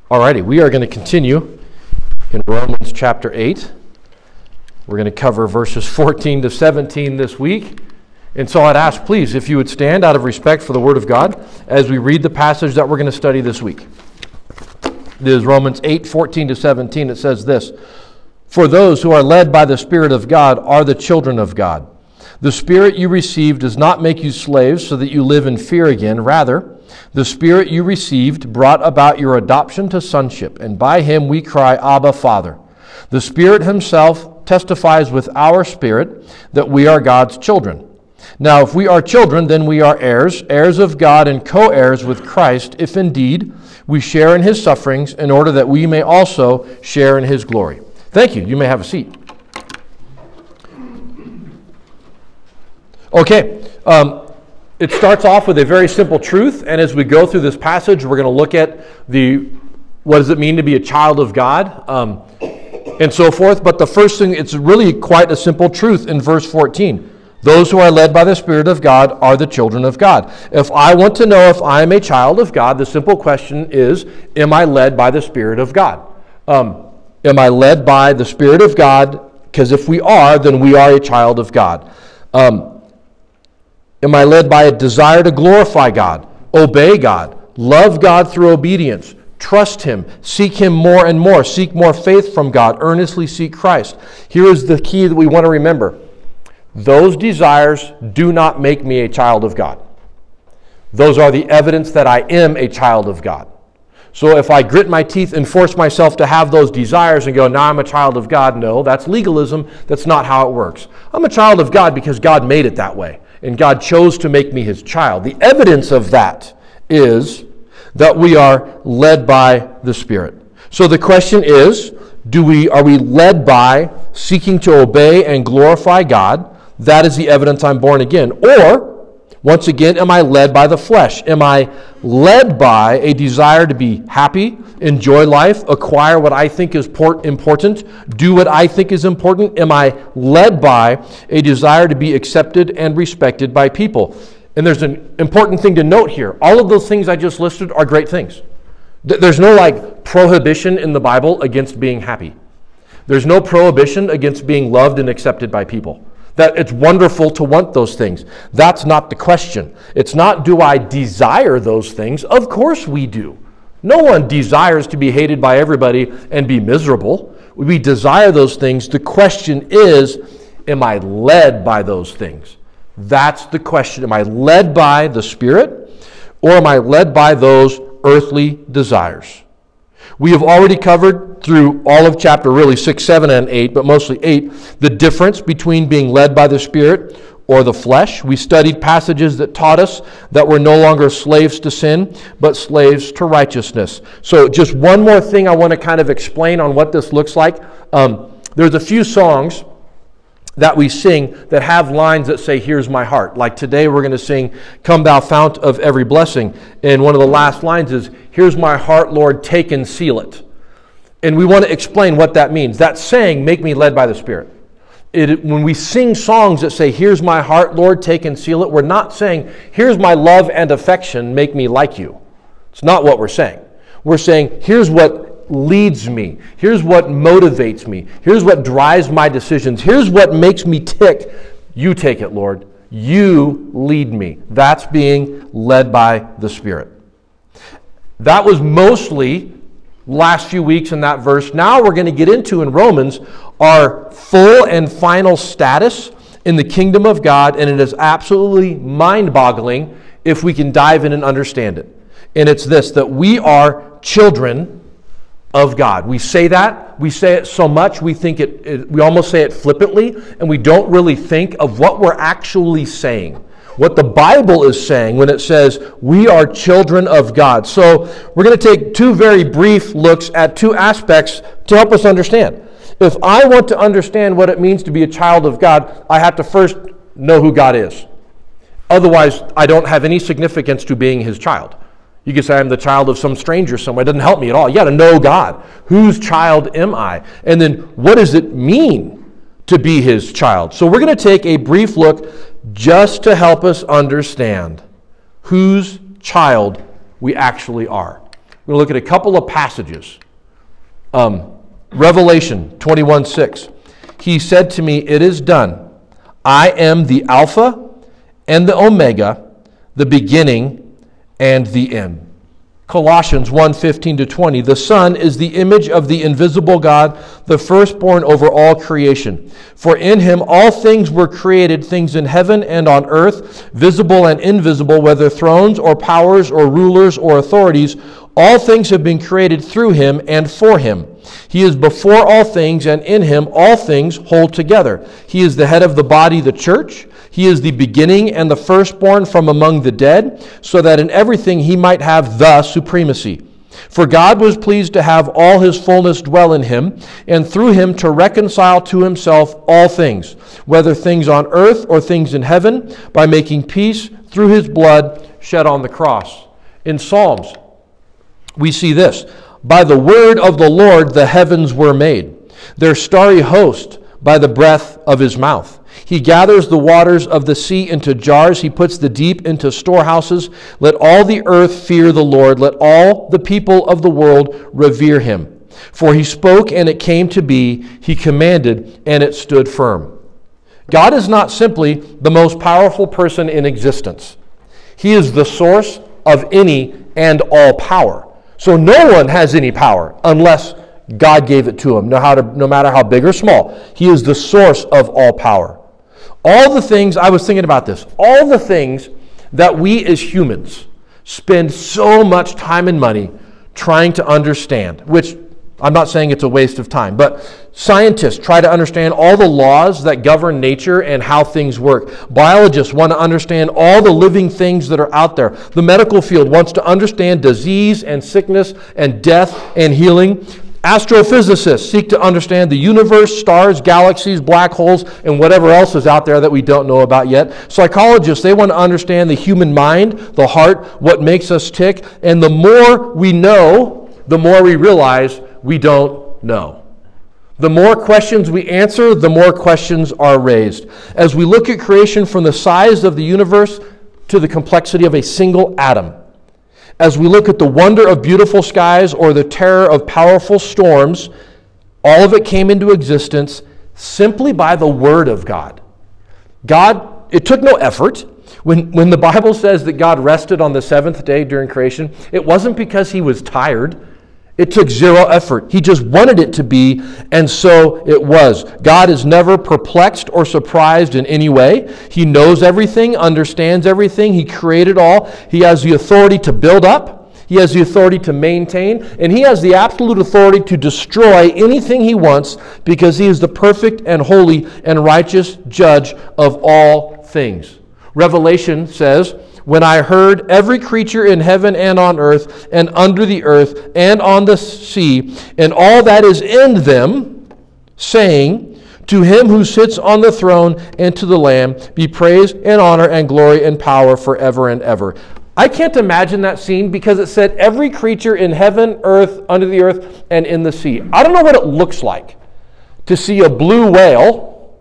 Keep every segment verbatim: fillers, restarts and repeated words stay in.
Alrighty, we are going to continue in Romans chapter eight. We're going to cover verses fourteen to seventeen this week. And so I'd ask, please, if you would stand out of respect for the Word of God as we read the passage that we're going to study this week. This is Romans eight, fourteen to seventeen. It says this: "For those who are led by the Spirit of God are the children of God. The Spirit you received does not make you slaves so that you live in fear again. Rather, the Spirit you received brought about your adoption to sonship, and by Him we cry, Abba, Father. The Spirit Himself testifies with our spirit that we are God's children. Now, if we are children, then we are heirs, heirs of God and co-heirs with Christ, if indeed we share in His sufferings, in order that we may also share in His glory." Thank you. You may have a seat. Okay. Um, It starts off with a very simple truth, and as we go through this passage, we're going to look at the what does it mean to be a child of God, um, and so forth. But the first thing, it's really quite a simple truth in verse fourteen. Those who are led by the Spirit of God are the children of God. If I want to know if I am a child of God, the simple question is, am I led by the Spirit of God? Um, am I led by the Spirit of God? Because if we are, then we are a child of God. Um, Am I led by a desire to glorify God, obey God, love God through obedience, trust Him, seek Him more and more, seek more faith from God, earnestly seek Christ? Here is the key that we want to remember. Those desires do not make me a child of God. Those are the evidence that I am a child of God. So if I grit my teeth and force myself to have those desires and go, now I'm a child of God, no, that's legalism. That's not how it works. I'm a child of God because God made it that way. And God chose to make me His child. The evidence of that is that we are led by the Spirit. So the question is, do we are we led by seeking to obey and glorify God? That is the evidence I'm born again. Or, once again, am I led by the flesh? Am I led by a desire to be happy, enjoy life, acquire what I think is important, do what I think is important? Am I led by a desire to be accepted and respected by people? And there's an important thing to note here. All of those things I just listed are great things. There's no like prohibition in the Bible against being happy. There's no prohibition against being loved and accepted by people. That it's wonderful to want those things. That's not the question. It's not, do I desire those things? Of course we do. No one desires to be hated by everybody and be miserable. We desire those things. The question is, am I led by those things? That's the question. Am I led by the Spirit, or am I led by those earthly desires? We have already covered through all of chapter, really six, seven, and eight, but mostly eight, the difference between being led by the Spirit or the flesh. We studied passages that taught us that we're no longer slaves to sin, but slaves to righteousness. So just one more thing I want to kind of explain on what this looks like. Um, there's a few songs that we sing that have lines that say, here's my heart. Like today we're going to sing, Come Thou Fount of Every Blessing. And one of the last lines is, here's my heart, Lord, take and seal it. And we want to explain what that means. That saying, make me led by the Spirit. It, when we sing songs that say, here's my heart, Lord, take and seal it, we're not saying, here's my love and affection, make me like you. It's not what we're saying. We're saying, here's what leads me. Here's what motivates me. Here's what drives my decisions. Here's what makes me tick. You take it, Lord. You lead me. That's being led by the Spirit. That was mostly last few weeks in that verse. Now we're going to get into in Romans our full and final status in the kingdom of God, and it is absolutely mind-boggling if we can dive in and understand it. And it's this, that we are children of God. We say that, we say it so much, we think it, it, we almost say it flippantly, and we don't really think of what we're actually saying. What the Bible is saying when it says we are children of God. So we're going to take two very brief looks at two aspects to help us understand. If I want to understand what it means to be a child of God, I have to first know who God is. Otherwise, I don't have any significance to being His child. You could say I'm the child of some stranger somewhere. It doesn't help me at all. You got to know God. Whose child am I? And then what does it mean to be His child? So we're going to take a brief look just to help us understand whose child we actually are. We're going to look at a couple of passages. Um, Revelation twenty-one six. He said to me, "It is done. I am the Alpha and the Omega, the beginning and the end." Colossians one fifteen to twenty. The Son is the image of the invisible God, the firstborn over all creation. For in him all things were created, things in heaven and on earth, visible and invisible, whether thrones or powers or rulers or authorities. All things have been created through him and for him. He is before all things, and in him all things hold together. He is the head of the body, the church. He is the beginning and the firstborn from among the dead, so that in everything he might have the supremacy. For God was pleased to have all his fullness dwell in him, and through him to reconcile to himself all things, whether things on earth or things in heaven, by making peace through his blood shed on the cross. In Psalms, we see this: by the word of the Lord the heavens were made, their starry host by the breath of his mouth. He gathers the waters of the sea into jars. He puts the deep into storehouses. Let all the earth fear the Lord. Let all the people of the world revere him. For he spoke, and it came to be. He commanded, and it stood firm. God is not simply the most powerful person in existence. He is the source of any and all power. So no one has any power unless God gave it to him, no, how to, no matter how big or small. He is the source of all power. All the things, I was thinking about this, all the things that we as humans spend so much time and money trying to understand, which I'm not saying it's a waste of time, but scientists try to understand all the laws that govern nature and how things work. Biologists want to understand all the living things that are out there. The medical field wants to understand disease and sickness and death and healing. Astrophysicists seek to understand the universe, stars, galaxies, black holes, and whatever else is out there that we don't know about yet. Psychologists, they want to understand the human mind, the heart, what makes us tick. And the more we know, the more we realize we don't know. The more questions we answer, the more questions are raised. As we look at creation from the size of the universe to the complexity of a single atom, as we look at the wonder of beautiful skies or the terror of powerful storms, all of it came into existence simply by the Word of God. God, it took no effort. When, when the Bible says that God rested on the seventh day during creation, it wasn't because he was tired. It took zero effort. He just wanted it to be, and so it was. God is never perplexed or surprised in any way. He knows everything, understands everything. He created all. He has the authority to build up. He has the authority to maintain. And he has the absolute authority to destroy anything he wants, because he is the perfect and holy and righteous judge of all things. Revelation says, when I heard every creature in heaven and on earth and under the earth and on the sea and all that is in them, saying, to him who sits on the throne and to the Lamb be praise and honor and glory and power forever and ever. I can't imagine that scene because it said every creature in heaven, earth, under the earth, and in the sea. I don't know what it looks like to see a blue whale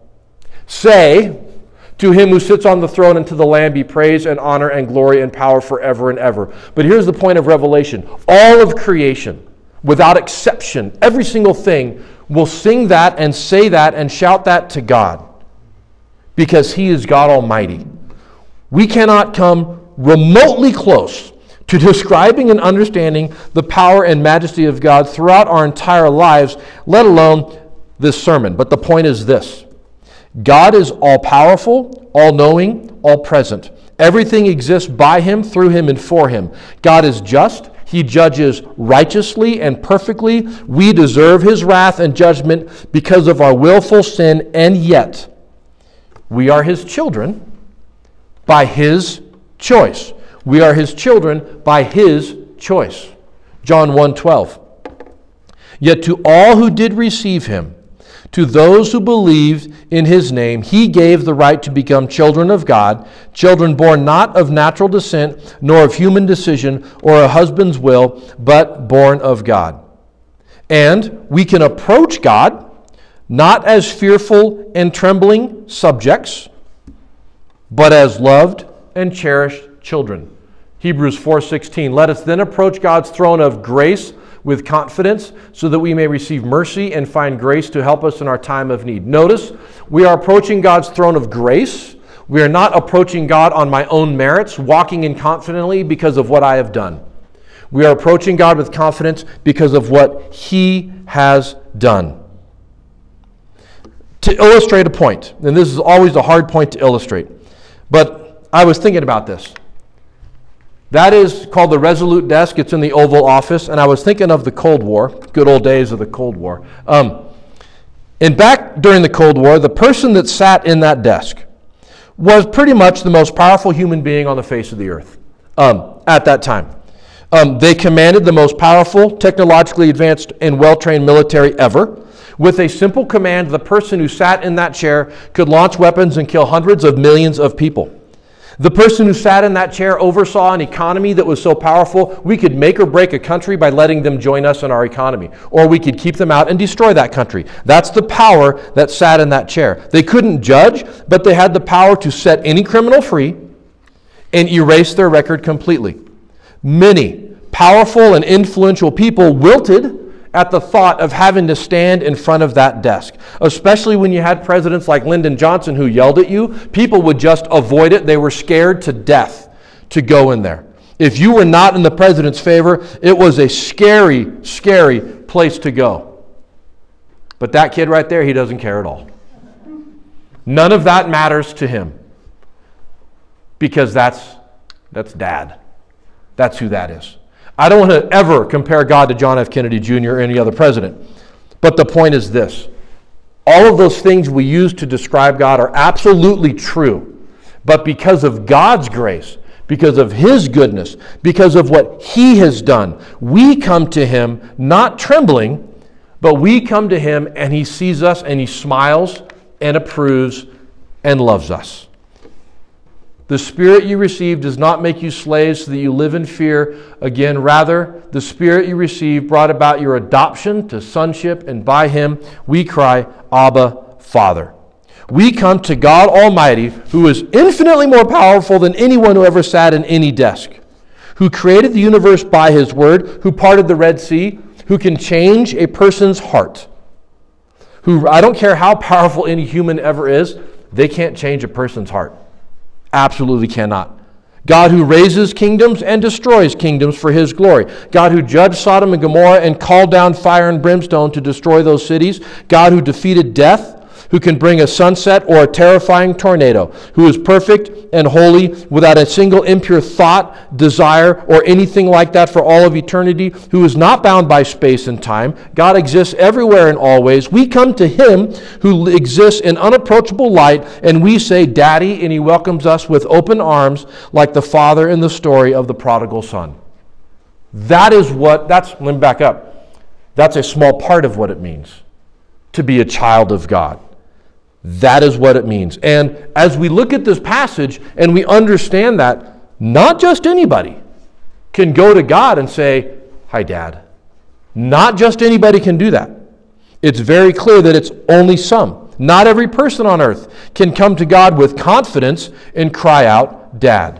say, to him who sits on the throne and to the Lamb be praise and honor and glory and power forever and ever. But here's the point of Revelation. All of creation, without exception, every single thing will sing that and say that and shout that to God, because he is God Almighty. We cannot come remotely close to describing and understanding the power and majesty of God throughout our entire lives, let alone this sermon. But the point is this: God is all-powerful, all-knowing, all-present. Everything exists by him, through him, and for him. God is just. He judges righteously and perfectly. We deserve his wrath and judgment because of our willful sin, and yet we are his children by his choice. We are his children by his choice. John one twelve. Yet to all who did receive him, to those who believed in his name, he gave the right to become children of God, children born not of natural descent, nor of human decision or a husband's will, but born of God. And we can approach God not as fearful and trembling subjects, but as loved and cherished children. Hebrews four sixteen, let us then approach God's throne of grace with confidence so that we may receive mercy and find grace to help us in our time of need. Notice, we are approaching God's throne of grace. We are not approaching God on my own merits, walking in confidently because of what I have done. We are approaching God with confidence because of what He has done. To illustrate a point, and this is always a hard point to illustrate, but I was thinking about this. That is called the Resolute desk. It's in the Oval Office, and I was thinking of the Cold War, good old days of the Cold War. Um, and back during the Cold War, the person that sat in that desk was pretty much the most powerful human being on the face of the earth um, at that time. Um, they commanded the most powerful, technologically advanced, and well-trained military ever. With a simple command, the person who sat in that chair could launch weapons and kill hundreds of millions of people. The person who sat in that chair oversaw an economy that was so powerful, we could make or break a country by letting them join us in our economy. Or we could keep them out and destroy that country. That's the power that sat in that chair. They couldn't judge, but they had the power to set any criminal free and erase their record completely. Many powerful and influential people wilted at the thought of having to stand in front of that desk. Especially when you had presidents like Lyndon Johnson who yelled at you, people would just avoid it. They were scared to death to go in there. If you were not in the president's favor, it was a scary, scary place to go. But that kid right there, he doesn't care at all. None of that matters to him. Because that's, that's dad. That's who that is. I don't want to ever compare God to John F. Kennedy Junior or any other president. But the point is this. All of those things we use to describe God are absolutely true. But because of God's grace, because of His goodness, because of what He has done, we come to Him not trembling, but we come to Him and He sees us and He smiles and approves and loves us. The Spirit you receive does not make you slaves so that you live in fear again. Rather, the Spirit you receive brought about your adoption to sonship, and by Him we cry, Abba, Father. We come to God Almighty, who is infinitely more powerful than anyone who ever sat in any desk, who created the universe by His Word, who parted the Red Sea, who can change a person's heart. Who, I don't care how powerful any human ever is, they can't change a person's heart. Absolutely cannot. God who raises kingdoms and destroys kingdoms for His glory. God who judged Sodom and Gomorrah and called down fire and brimstone to destroy those cities. God who defeated death, who can bring a sunset or a terrifying tornado, who is perfect and holy without a single impure thought, desire, or anything like that for all of eternity, who is not bound by space and time. God exists everywhere and always. We come to Him who exists in unapproachable light, and we say, Daddy, and He welcomes us with open arms like the father in the story of the prodigal son. That is what, that's, let me back up. That's a small part of what it means to be a child of God. That is what it means. And as we look at this passage and we understand that, not just anybody can go to God and say, Hi, Dad. Not just anybody can do that. It's very clear that it's only some. Not every person on earth can come to God with confidence and cry out, Dad.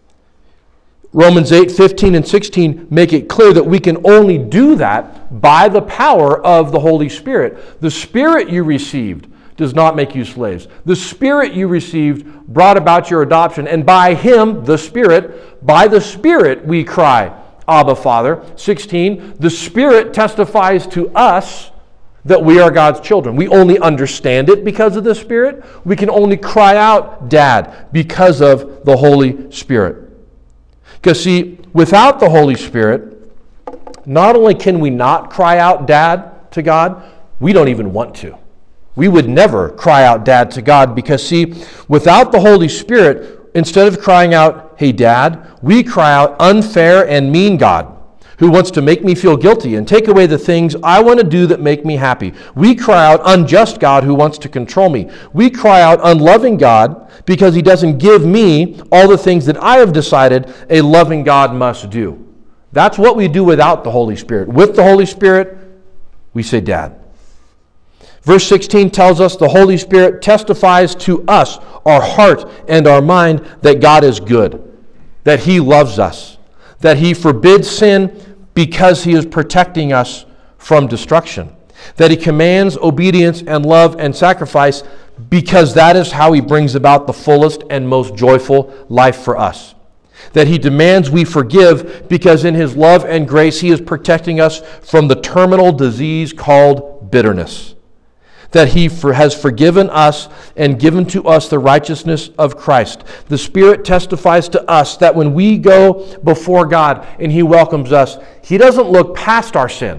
Romans eight, fifteen and sixteen make it clear that we can only do that by the power of the Holy Spirit. The Spirit you received does not make you slaves. The Spirit you received brought about your adoption, and by Him, the Spirit, by the Spirit we cry, Abba, Father. sixteen, the Spirit testifies to us that we are God's children. We only understand it because of the Spirit. We can only cry out, Dad, because of the Holy Spirit. Because see, without the Holy Spirit, not only can we not cry out, Dad, to God, we don't even want to. We would never cry out, Dad, to God, because see, without the Holy Spirit, instead of crying out, Hey, Dad, we cry out, unfair and mean God, who wants to make me feel guilty and take away the things I want to do that make me happy. We cry out, unjust God, who wants to control me. We cry out, unloving God, because He doesn't give me all the things that I have decided a loving God must do. That's what we do without the Holy Spirit. With the Holy Spirit, we say, Dad. Verse sixteen tells us the Holy Spirit testifies to us, our heart and our mind, that God is good. that he loves us, that he forbids sin because he is protecting us from destruction, that he commands obedience and love and sacrifice because that is how he brings about the fullest and most joyful life for us, that he demands we forgive because in his love and grace he is protecting us from the terminal disease called bitterness, that he for, has forgiven us and given to us the righteousness of Christ. The Spirit testifies to us that when we go before God and he welcomes us, he doesn't look past our sin,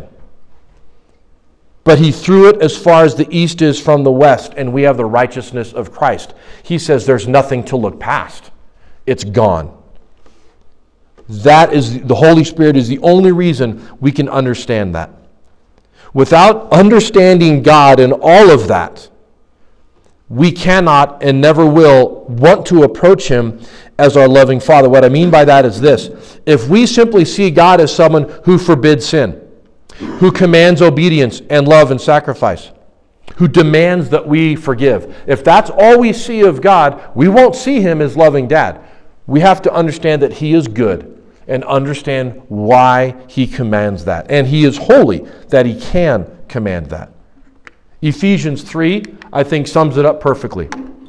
but he threw it as far as the east is from the west, and we have the righteousness of Christ. He says there's nothing to look past. It's gone. That is, the Holy Spirit is the only reason we can understand that. Without understanding God and all of that, we cannot and never will want to approach him as our loving Father. What I mean by that is this. If we simply see God as someone who forbids sin, who commands obedience and love and sacrifice, who demands that we forgive, if that's all we see of God, we won't see him as loving dad. We have to understand that he is good and understand why he commands that. And he is holy that he can command that. Ephesians three, I think, sums it up perfectly.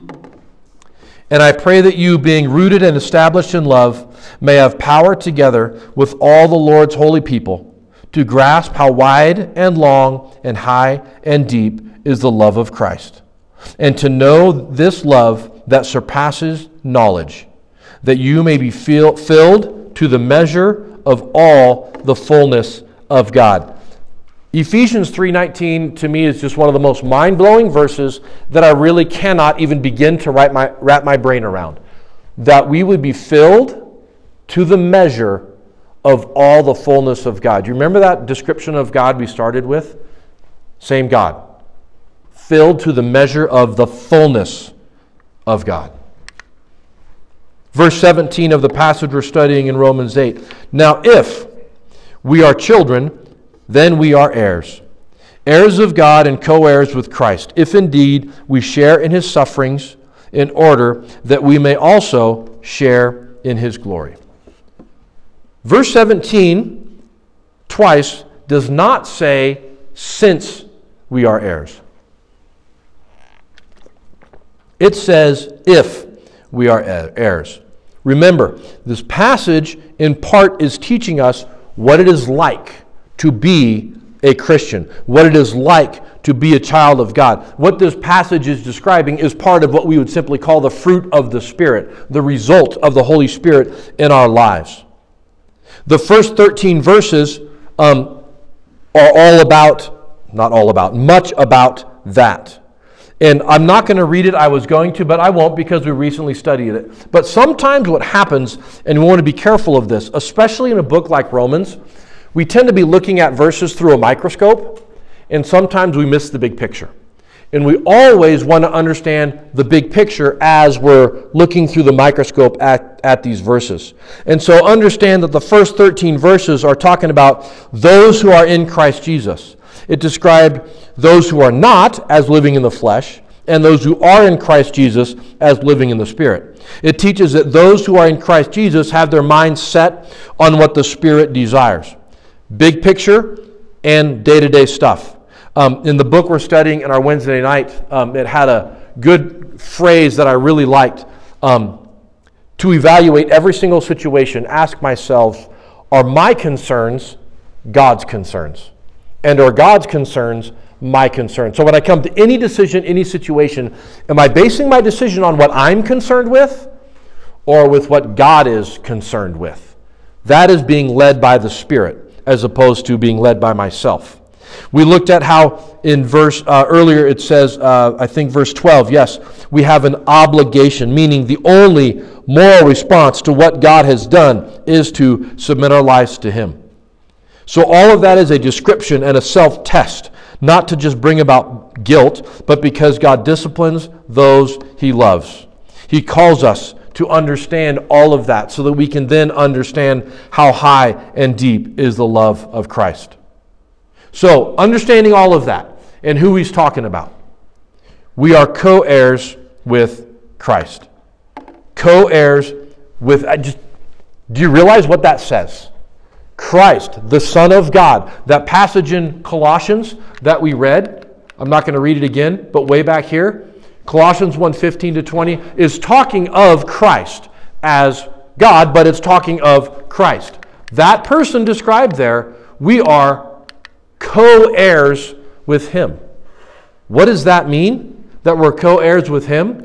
And I pray that you, being rooted and established in love, may have power together with all the Lord's holy people to grasp how wide and long and high and deep is the love of Christ, and to know this love that surpasses knowledge, that you may be fill, filled to the measure of all the fullness of God. Ephesians three nineteen to me is just one of the most mind-blowing verses that I really cannot even begin to wrap my, wrap my brain around. That we would be filled to the measure of all the fullness of God. Do you remember that description of God we started with? Same God. Filled to the measure of the fullness of God. Verse seventeen of the passage we're studying in Romans eight. Now if we are children, then we are heirs. Heirs of God and co-heirs with Christ, if indeed we share in his sufferings, in order that we may also share in his glory. Verse seventeen, twice, does not say, since we are heirs. It says, if we are heirs. Remember, this passage in part is teaching us what it is like to be a Christian, what it is like to be a child of God. What this passage is describing is part of what we would simply call the fruit of the Spirit, the result of the Holy Spirit in our lives. The first thirteen verses um, are all about, not all about, much about that. And I'm not going to read it. I was going to, but I won't because we recently studied it. But sometimes what happens, and we want to be careful of this, especially in a book like Romans, we tend to be looking at verses through a microscope, and sometimes we miss the big picture. And we always want to understand the big picture as we're looking through the microscope at, at these verses. And so understand that the first thirteen verses are talking about those who are in Christ Jesus. It described those who are not as living in the flesh, and those who are in Christ Jesus as living in the Spirit. It teaches that those who are in Christ Jesus have their minds set on what the Spirit desires. Big picture and day-to-day stuff. Um, in the book we're studying in our Wednesday night, um, it had a good phrase that I really liked. Um, to evaluate every single situation, ask myself, are my concerns God's concerns? And are God's concerns my concerns? So when I come to any decision, any situation, am I basing my decision on what I'm concerned with or with what God is concerned with? That is being led by the Spirit as opposed to being led by myself. We looked at how in verse uh, earlier it says, uh, I think verse twelve, yes, we have an obligation, meaning the only moral response to what God has done is to submit our lives to Him. So all of that is a description and a self-test, not to just bring about guilt, but because God disciplines those He loves. He calls us to understand all of that so that we can then understand how high and deep is the love of Christ. So, understanding all of that and who He's talking about, we are co-heirs with Christ. Co-heirs with, I just, Do you realize what that says? Christ, the Son of God. That passage in Colossians that we read, I'm not going to read it again, but way back here, Colossians one fifteen to twenty is talking of Christ as God, but it's talking of Christ. That person described there, we are co-heirs with Him. What does that mean, that we're co-heirs with Him?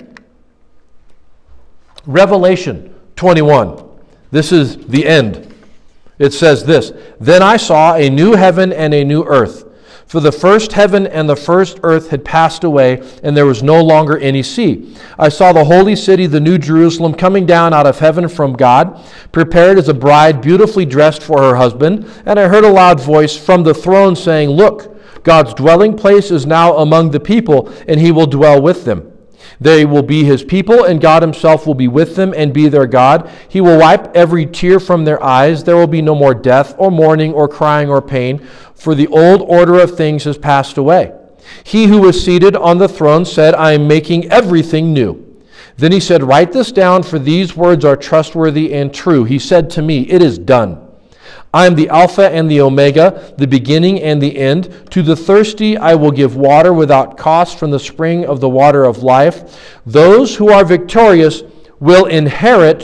Revelation twenty-one. This is the end. It says this, "Then I saw a new heaven and a new earth. For the first heaven and the first earth had passed away, and there was no longer any sea. I saw the holy city, the new Jerusalem, coming down out of heaven from God, prepared as a bride beautifully dressed for her husband. And I heard a loud voice from the throne saying, 'Look, God's dwelling place is now among the people, and He will dwell with them. They will be His people, and God Himself will be with them and be their God. He will wipe every tear from their eyes. There will be no more death or mourning or crying or pain, for the old order of things has passed away.' He who was seated on the throne said, 'I am making everything new.' Then He said, 'Write this down, for these words are trustworthy and true.' He said to me, 'It is done. I am the Alpha and the Omega, the beginning and the end. To the thirsty I will give water without cost from the spring of the water of life. Those who are victorious will inherit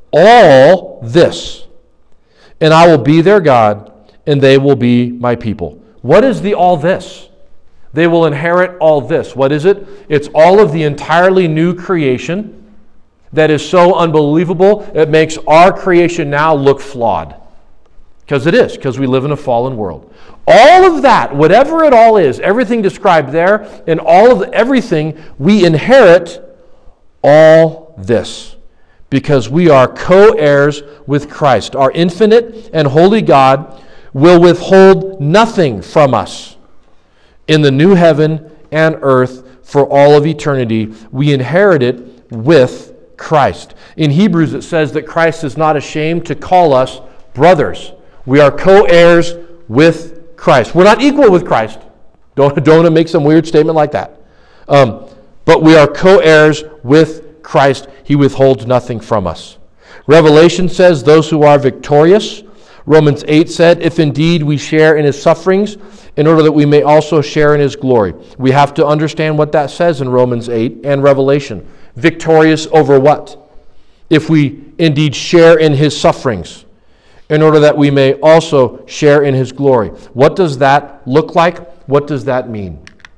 all this, and I will be their God, and they will be my people.'" What is the all this? They will inherit all this. What is it? It's all of the entirely new creation that is so unbelievable it makes our creation now look flawed. Because it is, because we live in a fallen world. All of that, whatever it all is, everything described there, and all of the, everything, we inherit all this. Because we are co-heirs with Christ. Our infinite and holy God will withhold nothing from us. In the new heaven and earth for all of eternity, we inherit it with Christ. In Hebrews it says that Christ is not ashamed to call us brothers. We are co-heirs with Christ. We're not equal with Christ. Don't, don't make some weird statement like that. Um, but we are co-heirs with Christ. He withholds nothing from us. Revelation says those who are victorious. Romans eight said, "If indeed we share in His sufferings, in order that we may also share in His glory." We have to understand what that says in Romans eight and Revelation. Victorious over what? If we indeed share in His sufferings, in order that we may also share in His glory. What does that look like? What does that mean?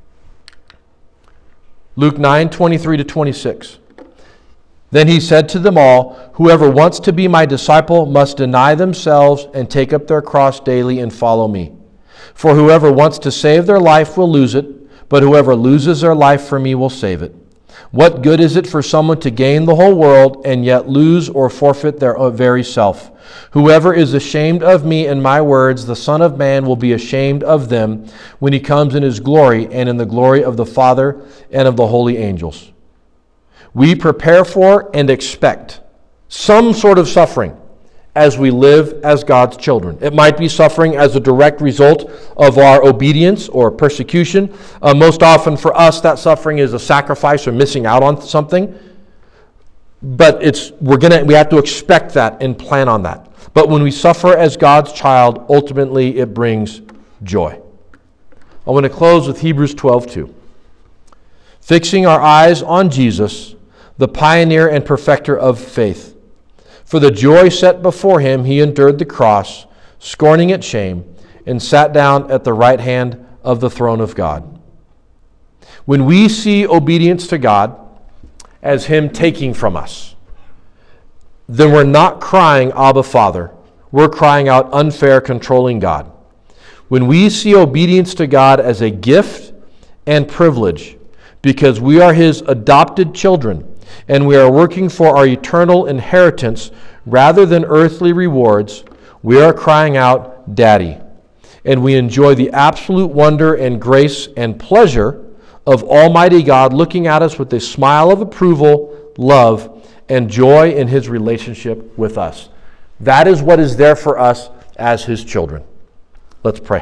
Luke nine, twenty-three to twenty-six. "Then He said to them all, 'Whoever wants to be my disciple must deny themselves and take up their cross daily and follow me. For whoever wants to save their life will lose it, but whoever loses their life for me will save it. What good is it for someone to gain the whole world and yet lose or forfeit their very self? Whoever is ashamed of me and my words, the Son of Man will be ashamed of them when He comes in His glory and in the glory of the Father and of the holy angels.'" We prepare for and expect some sort of suffering as we live as God's children. It might be suffering as a direct result of our obedience or persecution. Uh, most often for us, that suffering is a sacrifice or missing out on something. But it's we're gonna we have to expect that and plan on that. But when we suffer as God's child, ultimately it brings joy. I want to close with Hebrews twelve two. "Fixing our eyes on Jesus, the pioneer and perfecter of faith. For the joy set before Him, He endured the cross, scorning its shame, and sat down at the right hand of the throne of God." When we see obedience to God as Him taking from us, then we're not crying, "Abba, Father." We're crying out, "Unfair, controlling God." When we see obedience to God as a gift and privilege, because we are His adopted children, and we are working for our eternal inheritance rather than earthly rewards, we are crying out, "Daddy." And we enjoy the absolute wonder and grace and pleasure of Almighty God looking at us with a smile of approval, love, and joy in His relationship with us. That is what is there for us as His children. Let's pray.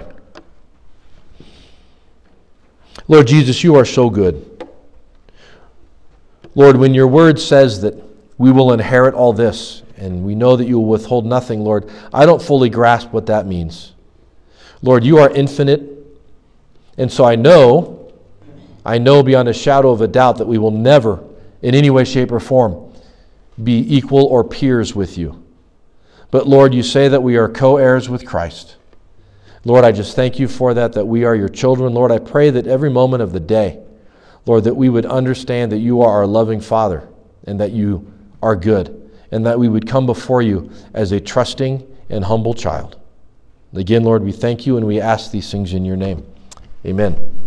Lord Jesus, You are so good. Lord, when Your word says that we will inherit all this, and we know that you will withhold nothing, Lord. I don't fully grasp what that means. Lord, you are infinite, and so I know, I know beyond a shadow of a doubt that we will never, in any way, shape, or form, be equal or peers with you. But Lord, you say that we are co-heirs with Christ. Lord, I just thank you for that, that we are your children. Lord, I pray that every moment of the day, Lord, that we would understand that you are our loving Father and that you are good, and that we would come before you as a trusting and humble child. Again, Lord, we thank you and we ask these things in your name. Amen.